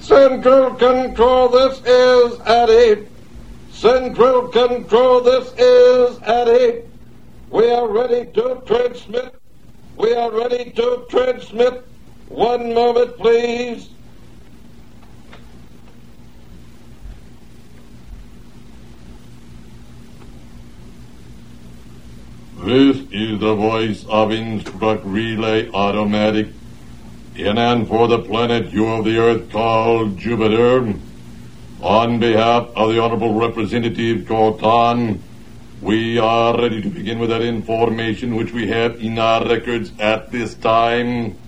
Central Control, this is Eddie. Central Control, this is Eddie. We are ready to transmit. We are ready to transmit. One moment, please. This is the voice of Instruct Relay Automatic in and for the planet you of the Earth called Jupiter. On behalf of the Honorable Representative Cortan, we are ready to begin with that information which we have in our records at this time.